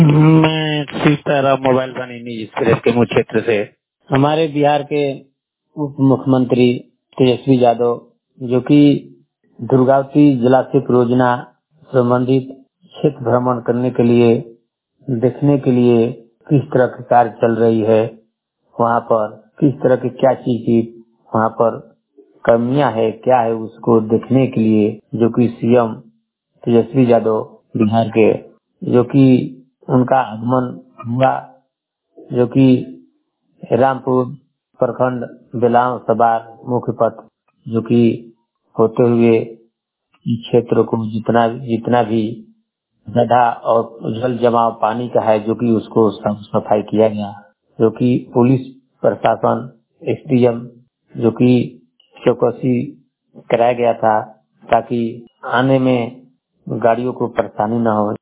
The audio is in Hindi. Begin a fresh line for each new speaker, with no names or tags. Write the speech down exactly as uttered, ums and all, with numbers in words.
मैं सीताराम मोबाइल वाणी निजी स्क्रेप के मुख्य क्षेत्र से। हमारे बिहार के उप मुख्यमंत्री तेजस्वी यादव, जो कि दुर्गावती जलाशय परियोजना संबंधित क्षेत्र भ्रमण करने के लिए देखने के लिए किस तरह की कार्य चल रही है, वहाँ पर किस तरह की क्या चीज की वहाँ पर कमियां है, क्या है, उसको देखने के लिए जो कि सीएम तेजस्वी यादव बिहार के, जो कि उनका आगमन हुआ, जो कि रामपुर प्रखंड बेलाव सबार मुख्य पथ, जो कि होते हुए इस क्षेत्र को जितना जितना भी गड्ढा और जल जमाव पानी का है, जो कि उसको साफ सफाई किया गया, जो कि पुलिस प्रशासन एसडीएम, जो कि चौकसी कराया गया था ताकि आने में गाड़ियों को परेशानी न हो।